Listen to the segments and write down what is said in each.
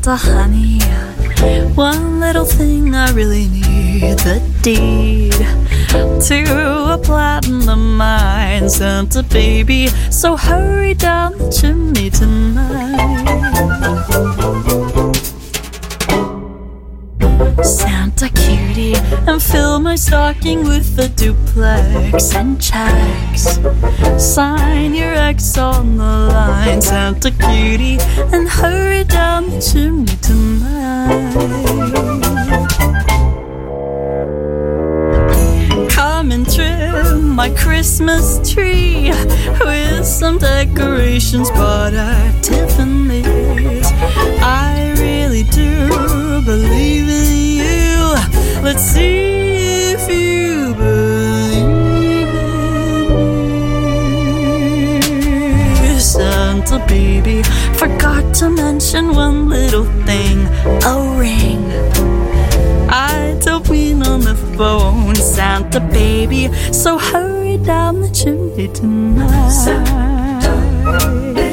Santa honey, one little thing I really need, the deed to a platinum mine. Santa baby, so hurry down the chimney tonight. Santa cutie, and fill my stocking with a duplex and checks. Sign your ex on the line, Santa cutie, and hurry down the chimney tonight. Come and trim my Christmas tree with some decorations bought at Tiffany's. I really do believe in you. Let's see if you believe in me. Santa baby, forgot to mention one little thing, a ring. I don't mean on the phone, Santa baby, so hurry down the chimney tonight. Santa baby,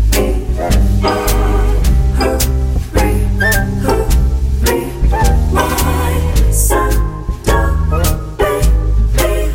hurry, hurry, my Santa baby,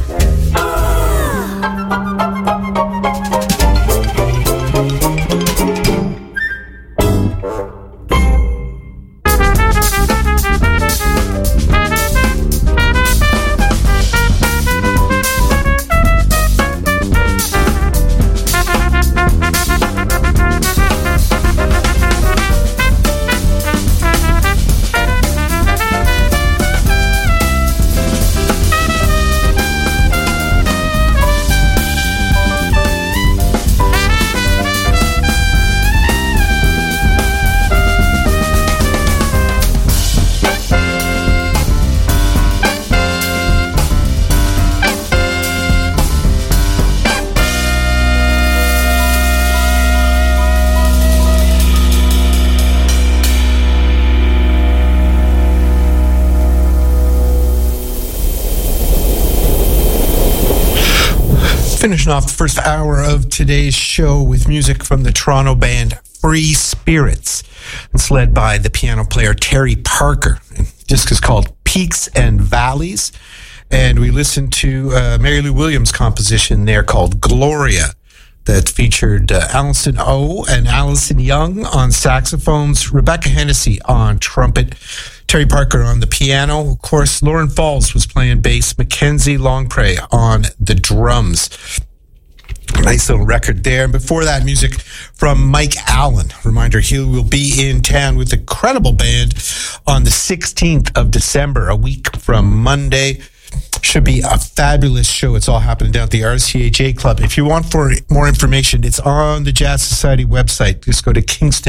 Finishing off the first hour of today's show with music from the Toronto band Free Spirits. It's led by the piano player Terry Parker. The disc is called Peaks and Valleys. And we listened to Mary Lou Williams' composition there called Gloria that featured Allison O and Allison Young on saxophones, Rebecca Hennessy on trumpet, Terry Parker on the piano. Of course, Lauren Falls was playing bass, Mackenzie Longpre on the drums. Nice little record there. And before that, music from Mike Allen. Reminder, he will be in town with a credible band on the 16th of December, a week from Monday. Should be a fabulous show. It's all happening down at the RCHA Club. If you want for more information, it's on the Jazz Society website. Just go to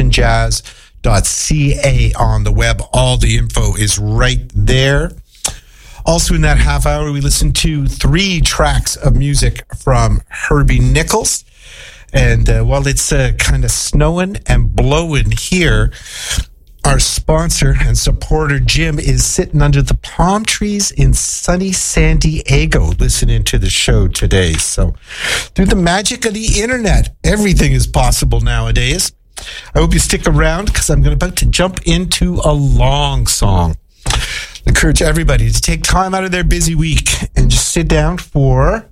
kingstonjazz.ca on the web. All the info is right there. Also in that half hour, we listened to 3 tracks of music from Herbie Nichols. And while it's kind of snowing and blowing here, our sponsor and supporter, Jim, is sitting under the palm trees in sunny San Diego listening to the show today. So through the magic of the internet, everything is possible nowadays. I hope you stick around because I'm about to jump into a long song. I encourage everybody to take time out of their busy week and just sit down for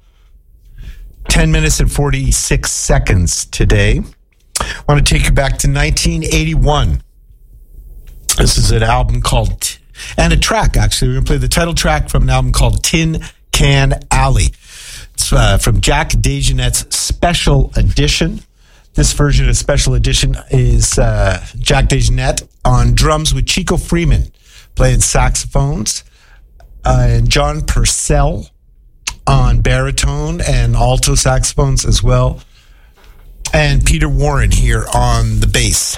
10 minutes and 46 seconds today. I want to take you back to 1981. This is an album called, and a track actually. We're going to play the title track from an album called Tin Can Alley. It's from Jack DeJohnette's Special Edition. This version of Special Edition is Jack DeJohnette on drums with Chico Freeman playing saxophones, and John Purcell on baritone and alto saxophones as well, and Peter Warren here on the bass.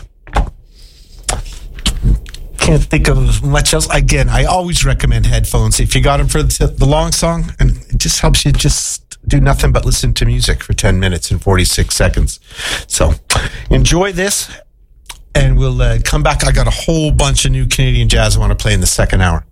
Can't think of much else. Again, I always recommend headphones. If you got them for the long song, and it just helps you just do nothing but listen to music for 10 minutes and 46 seconds. So enjoy this, and we'll come back. I got a whole bunch of new Canadian jazz I want to play in the second hour.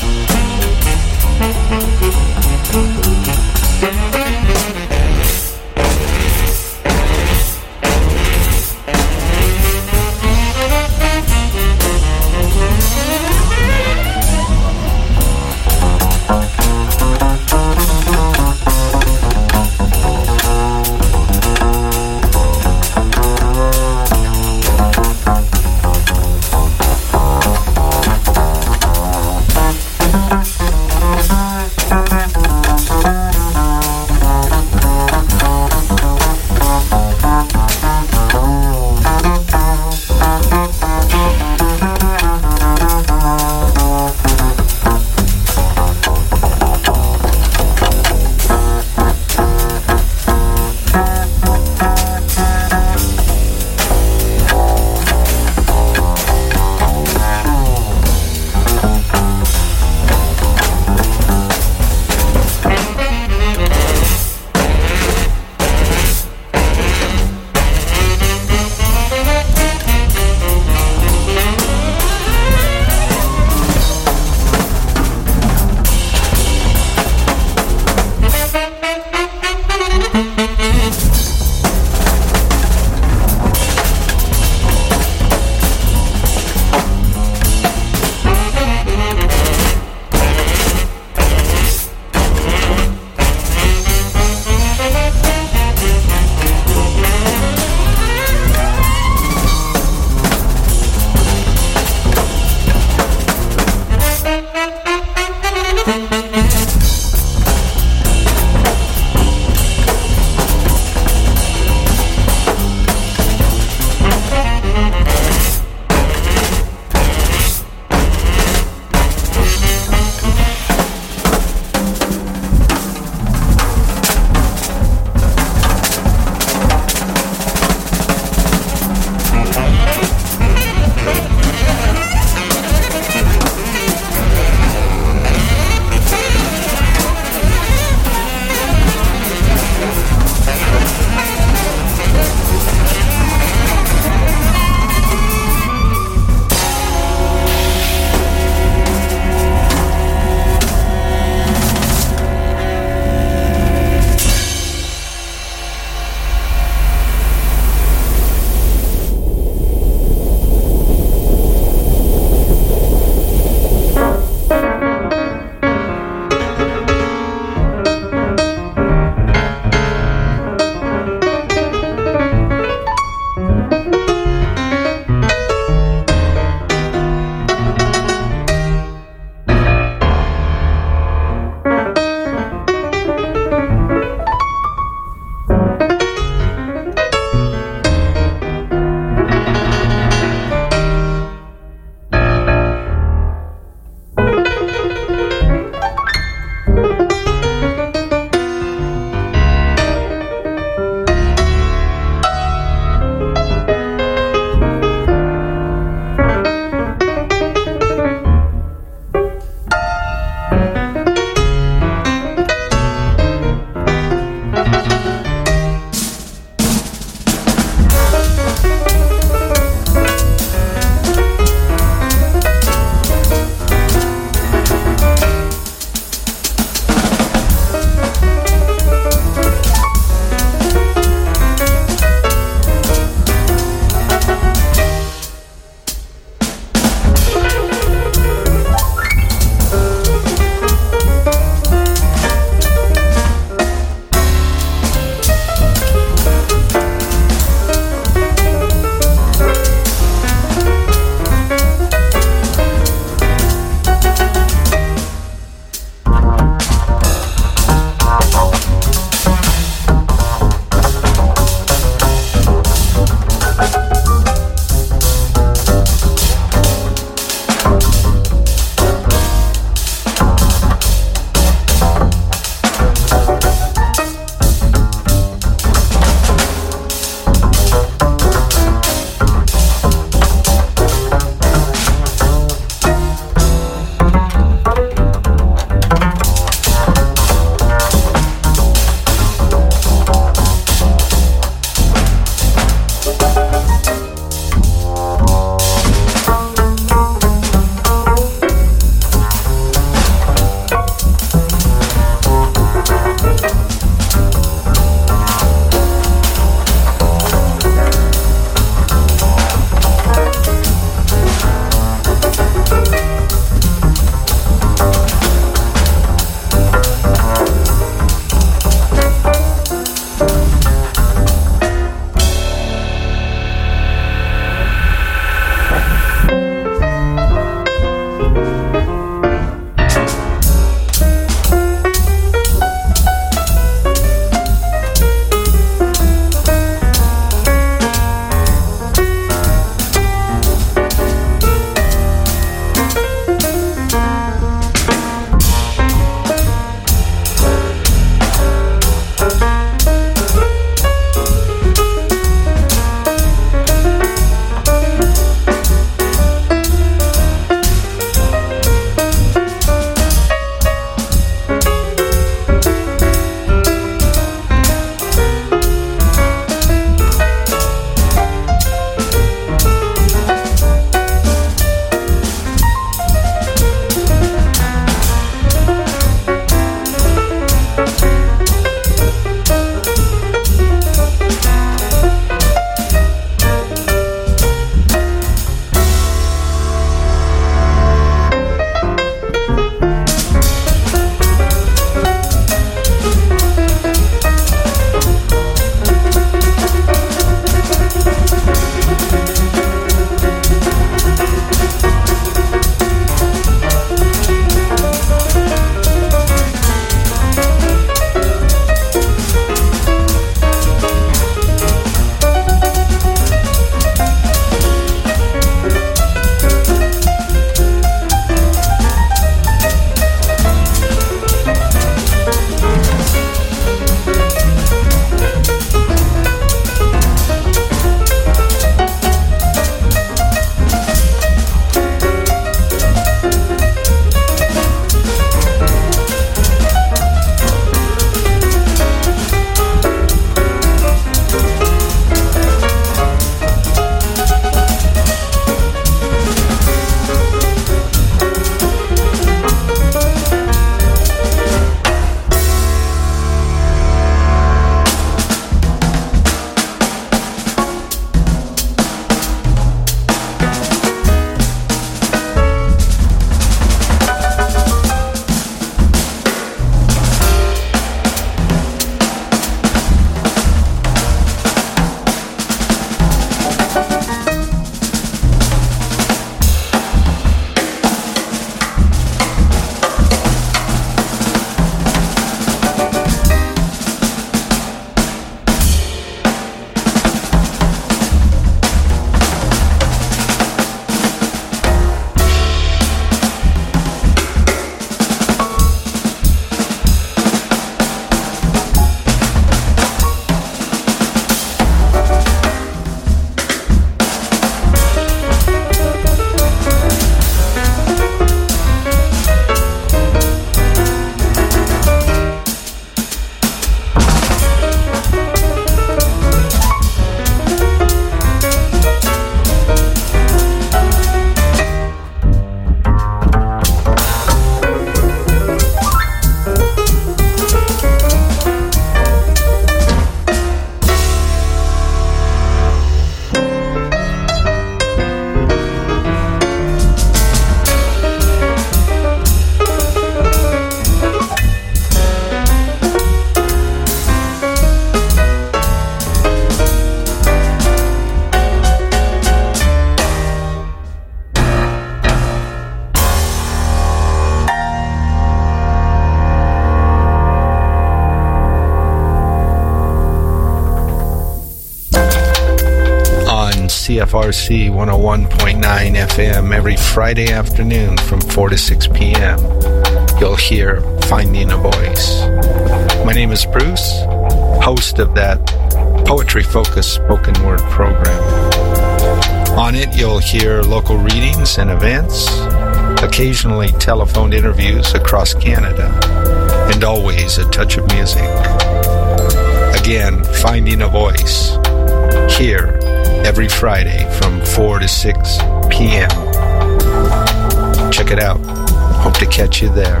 CFRC 101.9 FM every Friday afternoon from 4 to 6 p.m. You'll hear Finding a Voice. My name is Bruce, host of that poetry-focused spoken word program. On it, you'll hear local readings and events, occasionally telephone interviews across Canada, and always a touch of music. Again, Finding a Voice, here every Friday from 4 to 6 p.m. Check it out. Hope to catch you there.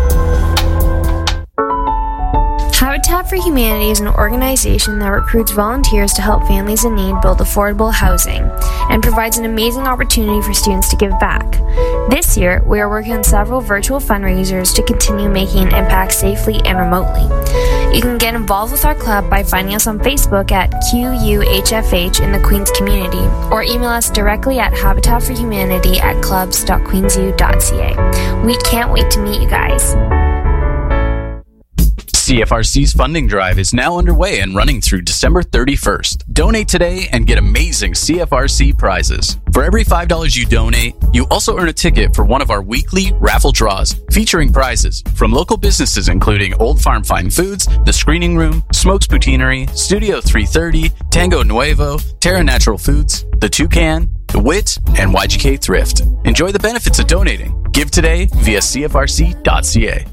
Habitat for Humanity is an organization that recruits volunteers to help families in need build affordable housing and provides an amazing opportunity for students to give back. This year, we are working on several virtual fundraisers to continue making an impact safely and remotely. You can get involved with our club by finding us on Facebook at QUHFH in the Queens community, or email us directly at habitatforhumanity@clubs.queensu.ca. We can't wait to meet you guys. CFRC's funding drive is now underway and running through December 31st. Donate today and get amazing CFRC prizes. For every $5 you donate, you also earn a ticket for one of our weekly raffle draws featuring prizes from local businesses including Old Farm Fine Foods, The Screening Room, Smokes Poutineery, Studio 330, Tango Nuevo, Terra Natural Foods, The Toucan, The Wit, and YGK Thrift. Enjoy the benefits of donating. Give today via CFRC.ca.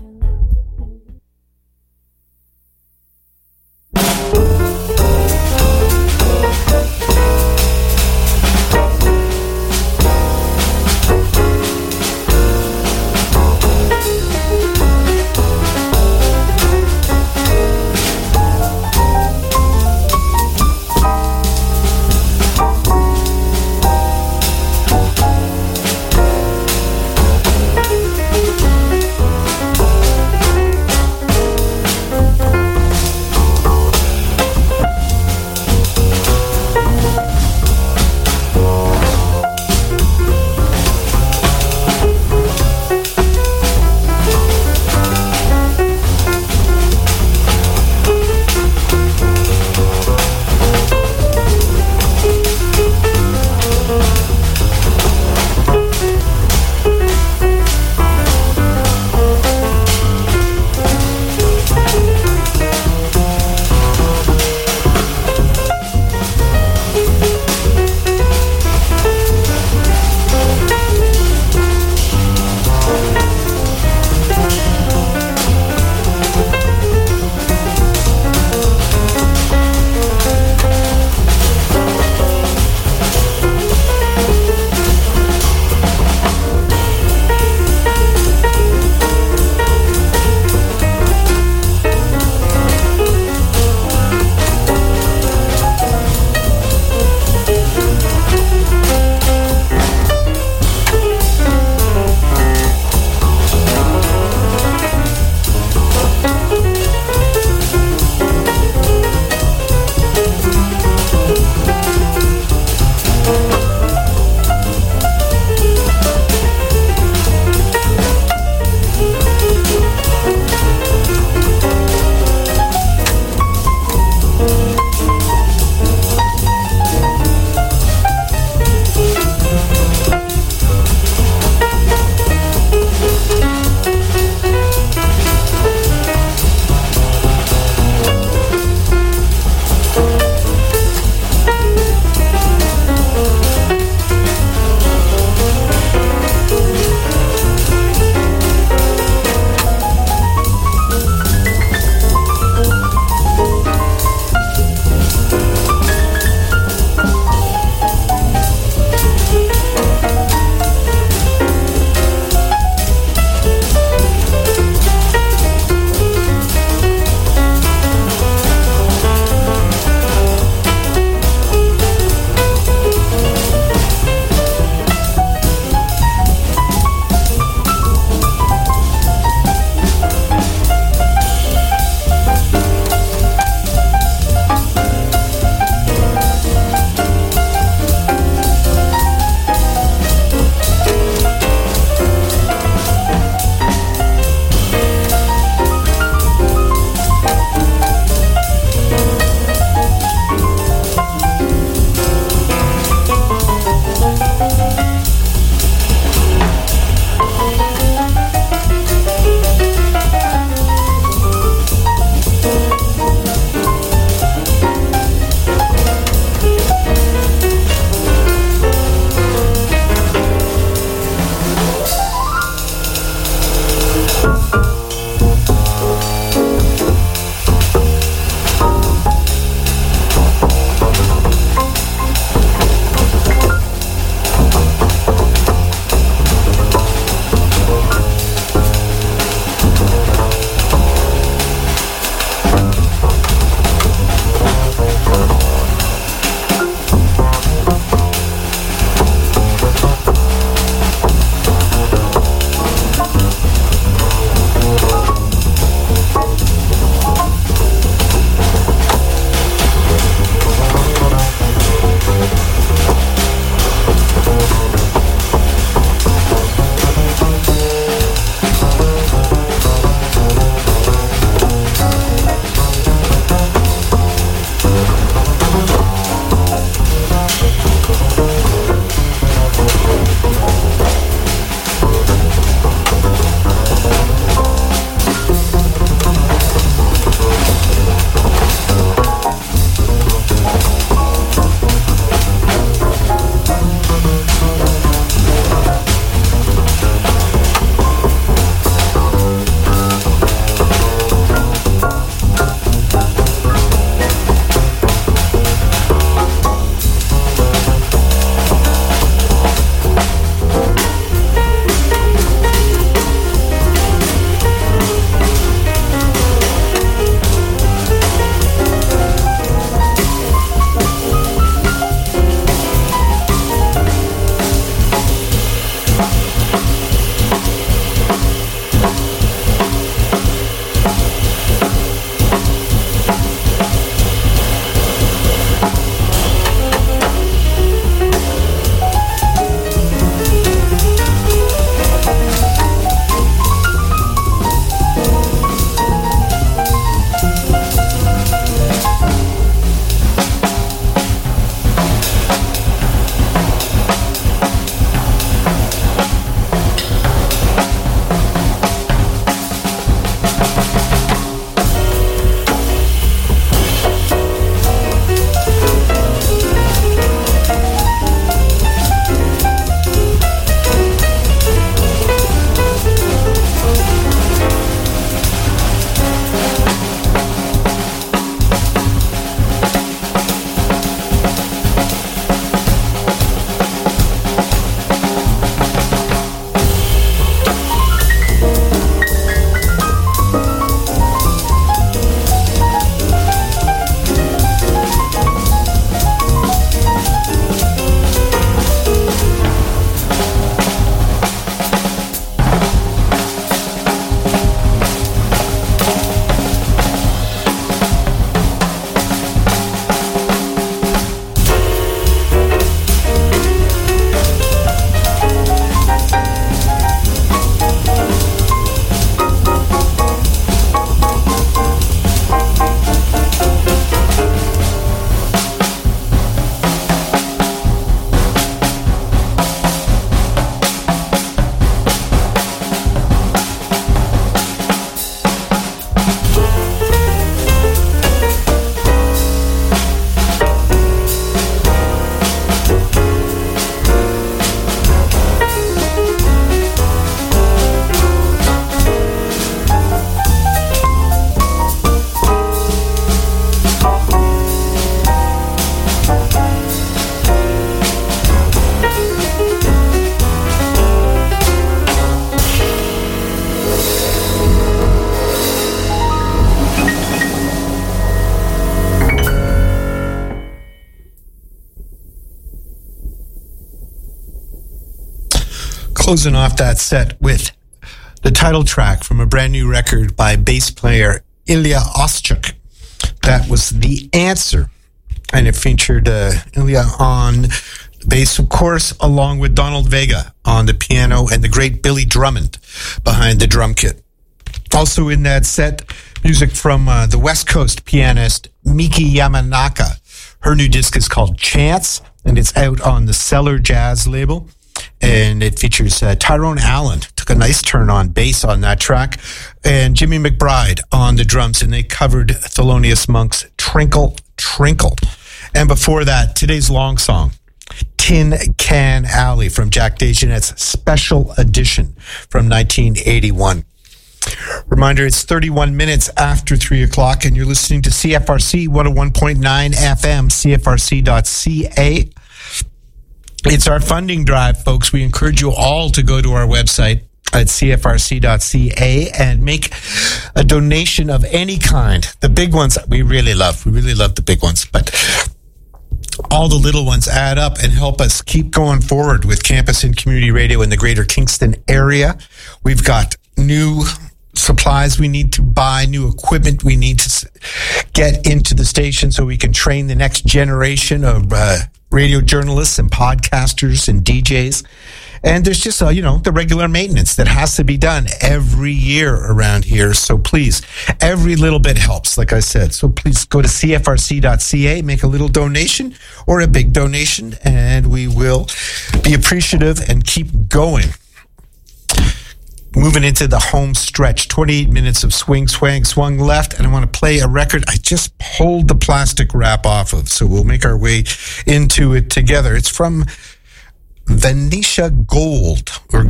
Closing off that set with the title track from a brand new record by bass player Ilya Oschuk. That was The Answer. And it featured Ilya on bass, of course, along with Donald Vega on the piano and the great Billy Drummond behind the drum kit. Also in that set, music from the West Coast pianist Miki Yamanaka. Her new disc is called Chance, and it's out on the Cellar Jazz label. And it features Tyrone Allen. Took a nice turn on bass on that track. And Jimmy McBride on the drums. And they covered Thelonious Monk's Trinkle, Trinkle. And before that, today's long song, Tin Can Alley from Jack DeJohnette's Special Edition from 1981. Reminder, it's 31 minutes after 3 o'clock, and you're listening to CFRC 101.9 FM, CFRC.ca. It's our funding drive, folks. We encourage you all to go to our website at CFRC.ca and make a donation of any kind. The big ones we really love. We really love the big ones, but all the little ones add up and help us keep going forward with campus and community radio in the greater Kingston area. We've got new supplies we need to buy, new equipment we need to get into the station so we can train the next generation of radio journalists and podcasters and DJs. And there's just, the regular maintenance that has to be done every year around here. So please, every little bit helps, like I said. So please go to CFRC.ca, make a little donation or a big donation, and we will be appreciative and keep going. Moving into the home stretch, 28 minutes of swing, swang, swung left, and I want to play a record I just pulled the plastic wrap off of, so we'll make our way into it together. It's from Venetia Gould,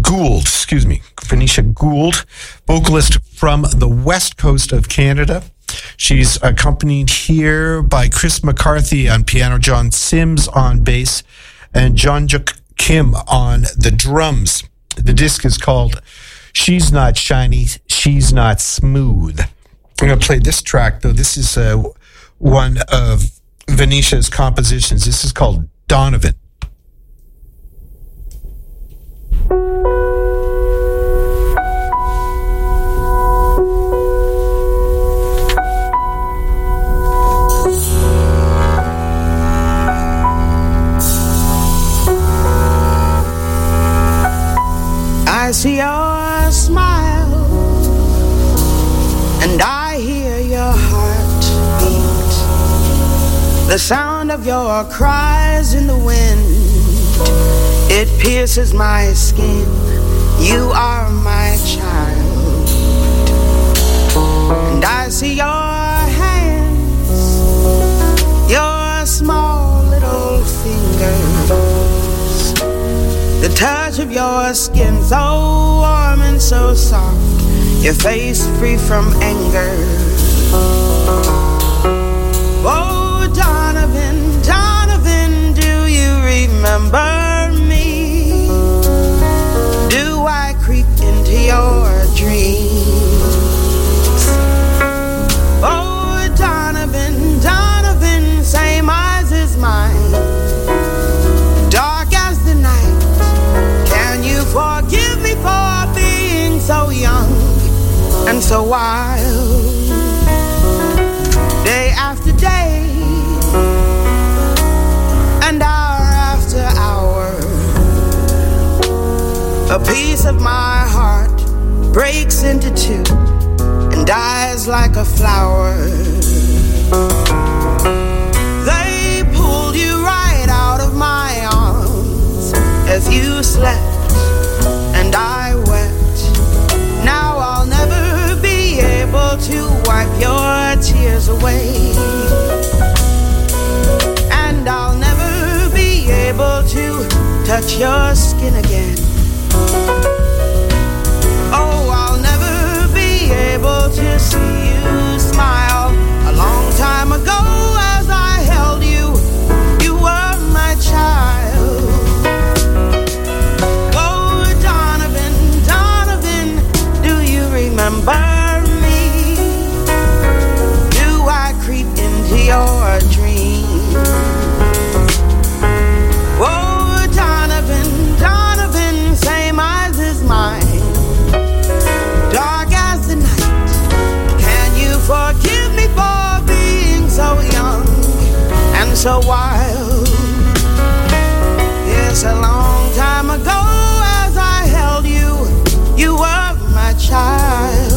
vocalist from the west coast of Canada. She's accompanied here by Chris McCarthy on piano, John Sims on bass, and Jeonjuk Kim on the drums. The disc is called She's Not Shiny, She's Not Smooth. I'm going to play this track, though. This is one of Venetia's compositions. This is called Donovan. I see your smile and I hear your heart beat. The sound of your cries in the wind, it pierces my skin. You are my child. And I see your hands, your small little fingers, the touch of your skin so warm and so soft, your face free from anger. Oh, Donovan, Donovan, do you remember me? Do I creep into your dreams? Oh, Donovan, Donovan, same eyes as mine, dark as the night. Can you forgive me for being so young and so wild? Day after day and hour after hour, a piece of my heart breaks into two and dies like a flower. They pulled you right out of my arms as you slept and I wept. Now I'll never be able to wipe your tears away, and I'll never be able to touch your skin again. Oh, I'll never be able to see you smile. A long time ago as I held you, you were my child. Remember me? Do I creep into your dreams? Oh, Donovan, Donovan, same eyes so wild. Yes, a long time ago as I held you, you were my child.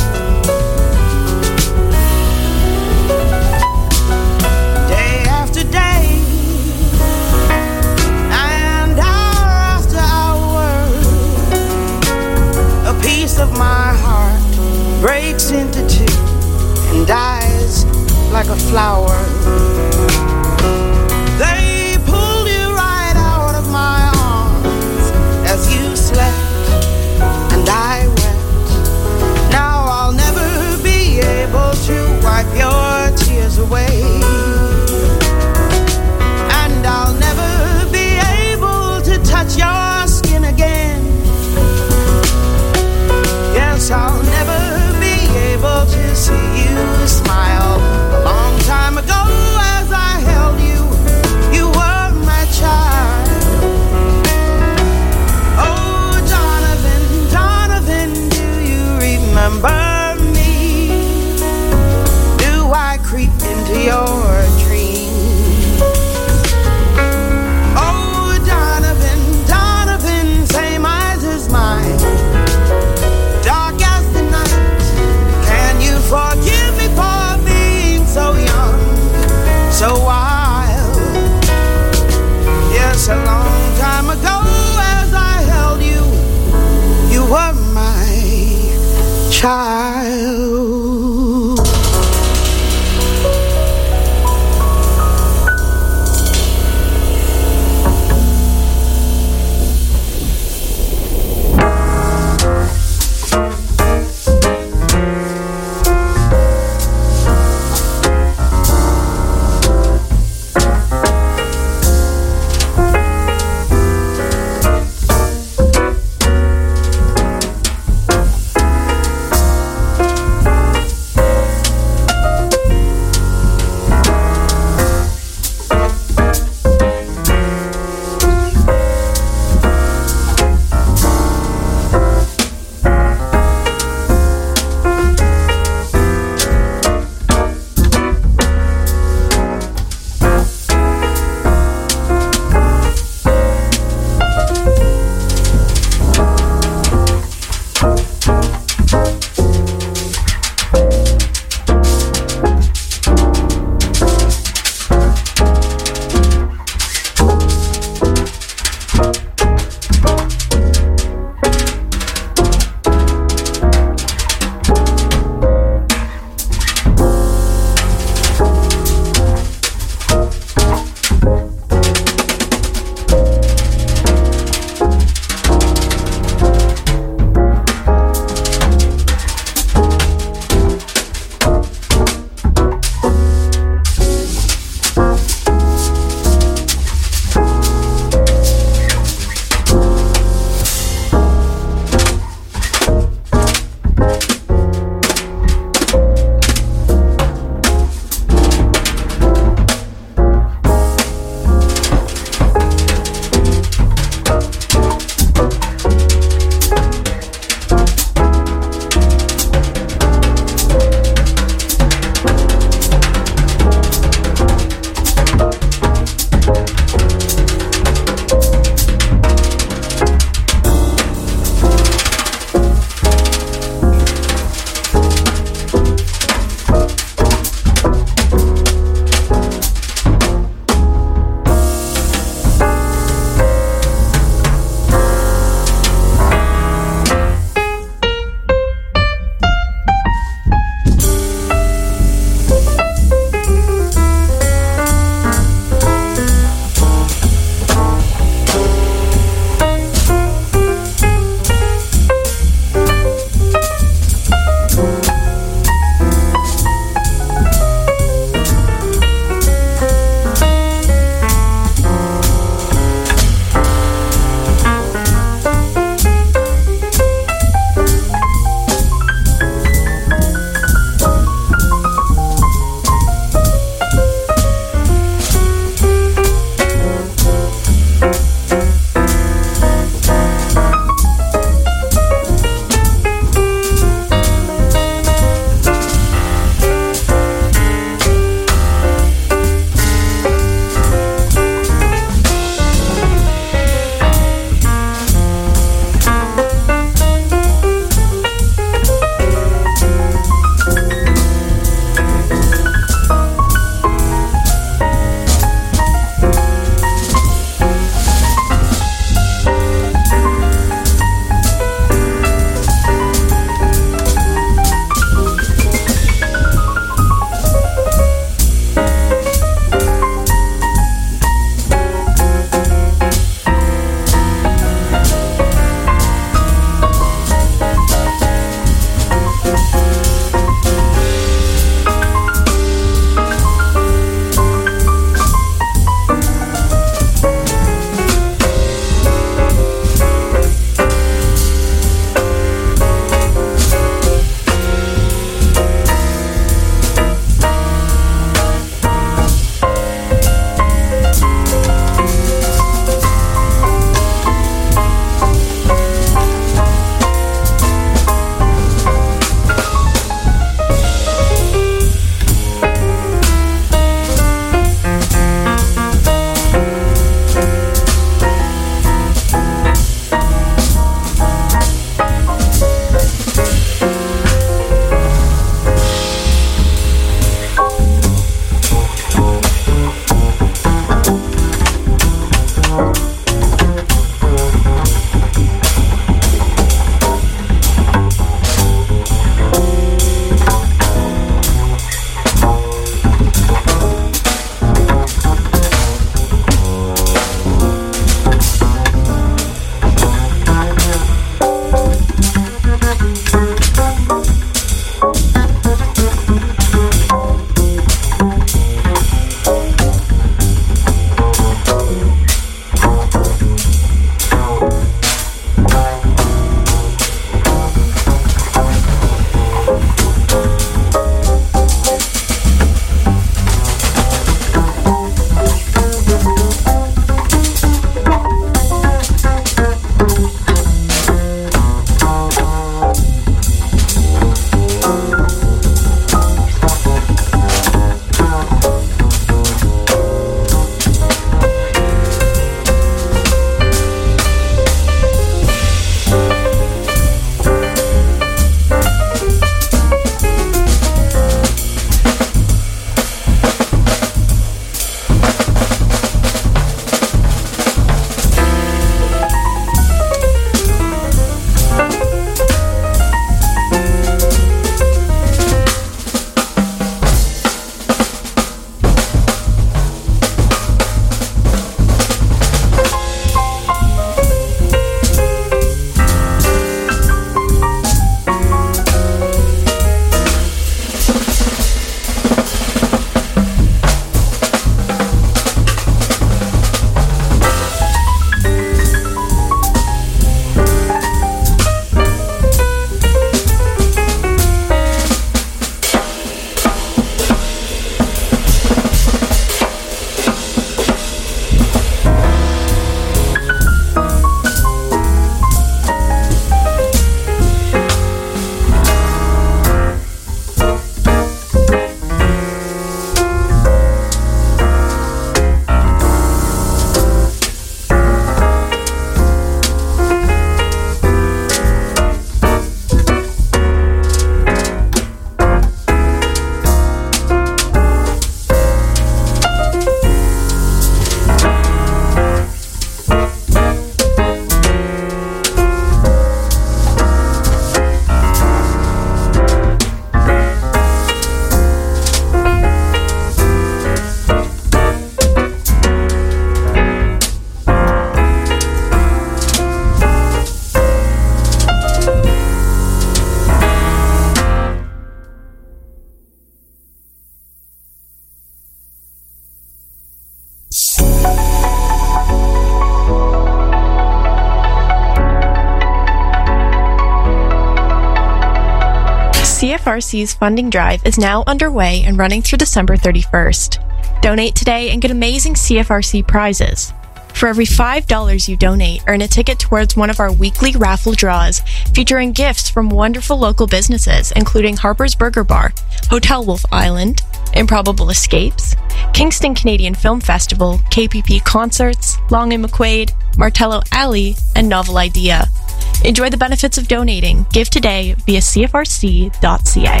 CFRC's funding drive is now underway and running through December 31st. Donate today and get amazing CFRC prizes. For every $5 you donate, earn a ticket towards one of our weekly raffle draws featuring gifts from wonderful local businesses, including Harper's Burger Bar, Hotel Wolf Island, Improbable Escapes, Kingston Canadian Film Festival, KPP Concerts, Long & McQuaid, Martello Alley, and Novel Idea. Enjoy the benefits of donating. Give today via cfrc.ca.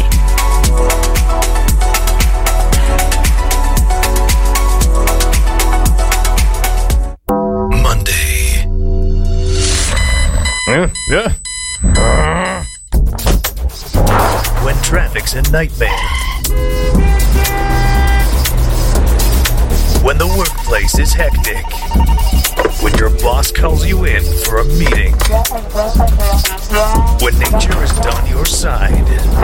Yeah. When traffic's a nightmare. When the workplace is hectic. When your boss calls you in for a meeting. When nature isn't on your side.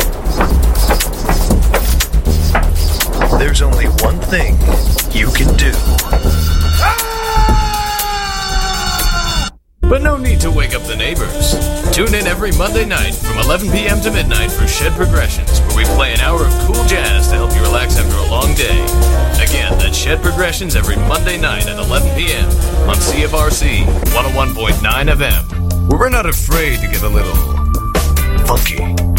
There's only one thing you can do. But no need to wake up the neighbors. Tune in every Monday night from 11 p.m. to midnight for Shed Progressions, where we play an hour of cool jazz to help you relax after a long day. Again, that's Shed Progressions every Monday night at 11 p.m. on CFRC 101.9 FM, where we're not afraid to get a little funky.